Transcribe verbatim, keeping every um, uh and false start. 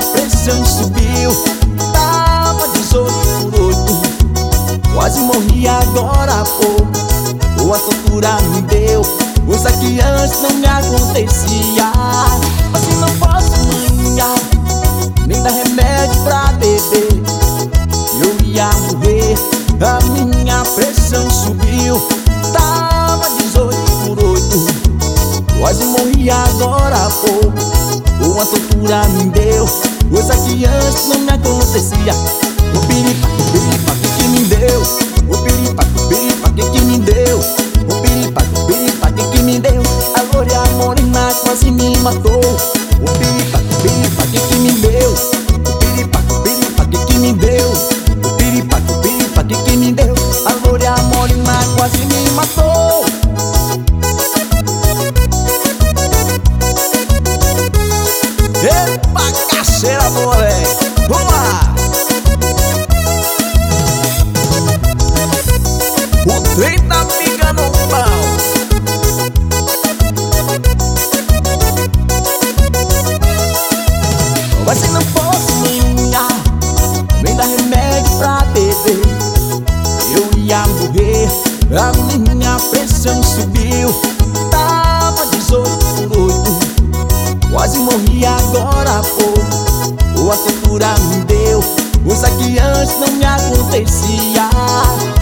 pressão subiu. Tava dezoito por oito, quase morri agora há pouco. Boa tortura me deu, coisa que antes não me acontecia. Assim não posso manhar, nem dar remédio pra beber. Eu ia morrer, a minha pressão subiu. Tava dezoito por oito, quase morri agora há pouco. Uma tortura me deu, coisa que antes não me acontecia. O piripaque, o piripaque que me deu, o piripaque, o piripaque que me deu, o piripaque, o piripaque que me deu. A glória morena quase me matou. O piripaque, o piripaque que me deu, o piripaque, o piripaque que me deu, o piripaque, o piripaque que me deu. A glória morena quase me matou. Epa, cacheira boa, véi. Vamos lá. O trem tá ficando bom. Mas se não fosse manhar, nem dar remédio pra beber, eu ia morrer, a minha pressão subiu. Tava dezoito por oito, quase morri agora há pouco. Boa tortura me deu, coisa que antes não me acontecia.